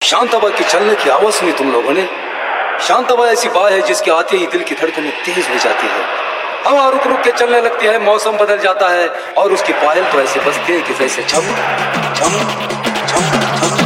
शांताबा की चलने की आवाज सुनी तुम लोगों ने? शांताबा ऐसी बात है जिसके आते ही दिल की धड़कनें तेज हो जाती है, हवा रुक रुक के चलने लगती है, मौसम बदल जाता है और उसकी पायल तो ऐसे बजती है कि जैसे छम छम छम छम।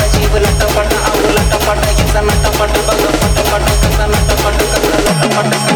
Pata